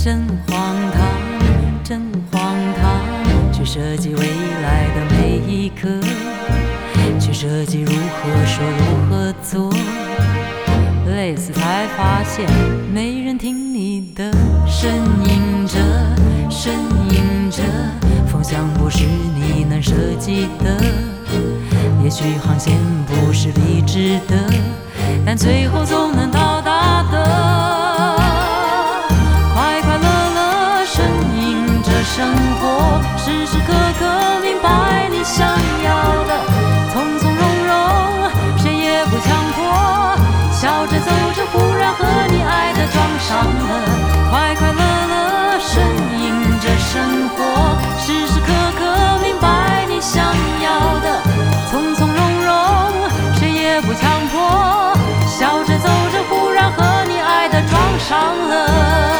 真荒唐，真荒唐，去设计未来的每一刻，去设计如何说如何做，累死才发现没人听你的，呻吟着呻吟着，风向不是你能设计的，也许航线不是理智的，但最后总能到达的。快快乐乐呻吟着生活，时时刻刻明白你想要的，从从容容谁也不强迫，笑着走着忽然和你爱的撞上了。快快乐乐呻吟着生活，时时刻刻明白你想要的，从从容容谁也不强迫，笑着走着忽然和你爱的撞上了。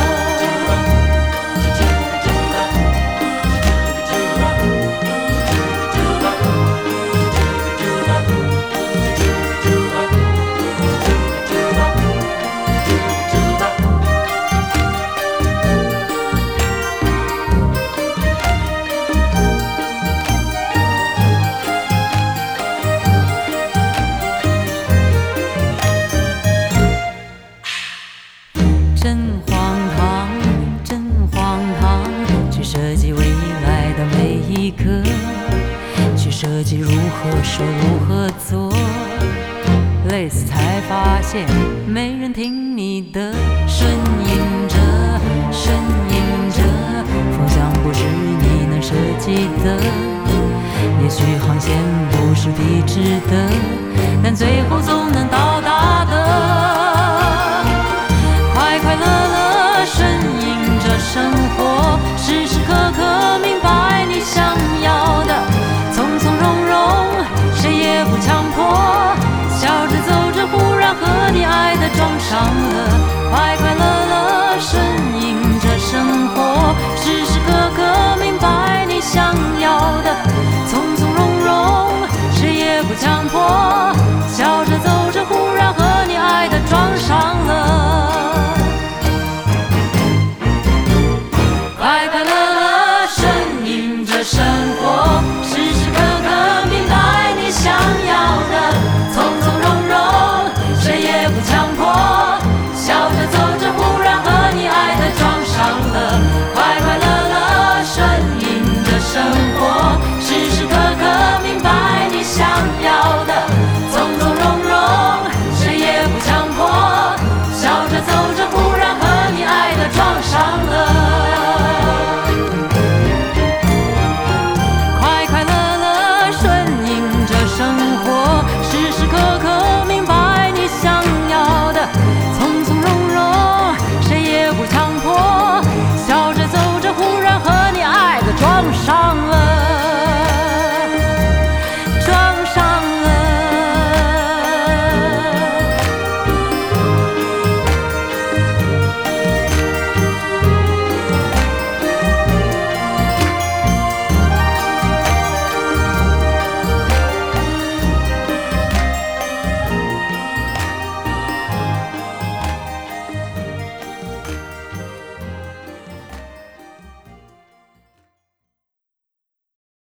真荒唐，真荒唐，去设计未来的每一刻，去设计如何说如何做，累死才发现没人听你的，呻吟着呻吟着，风向不是你能设计的，也许航线不是笔直的，但最后总能到达的。快快乐乐呻吟着生活，时时刻刻明白你想要的，从从容容谁也不强迫，笑着走着忽然和你爱的撞上